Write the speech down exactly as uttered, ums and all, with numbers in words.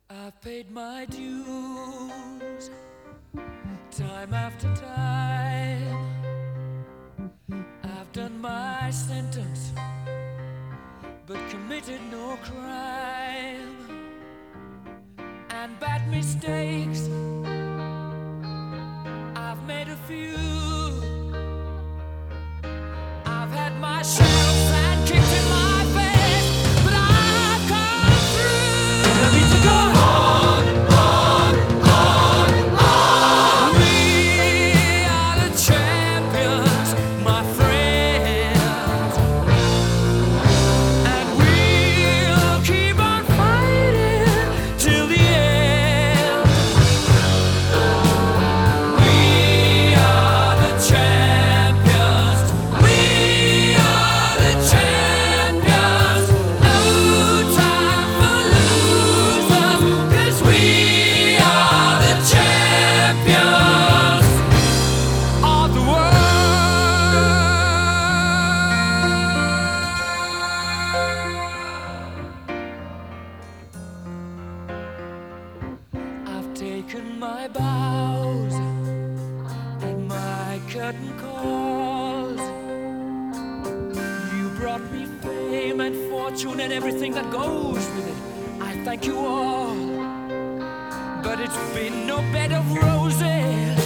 I've paid my dues time after time. I've done my sentence but committed no crime. And bad mistakes, I've made a few. I've had my share of sand kicked in my face, but I've come through. I need to go on, on, on, on. We are the champions, my friends, and we'll keep on fighting till the end. We are the champions. We are the champions. No time for losers, 'cause we are the champions of the world. I've taken my bows and my curtain calls. You brought me fame and fortune and everything that goes with it. I thank you all, but it's been no bed of roses.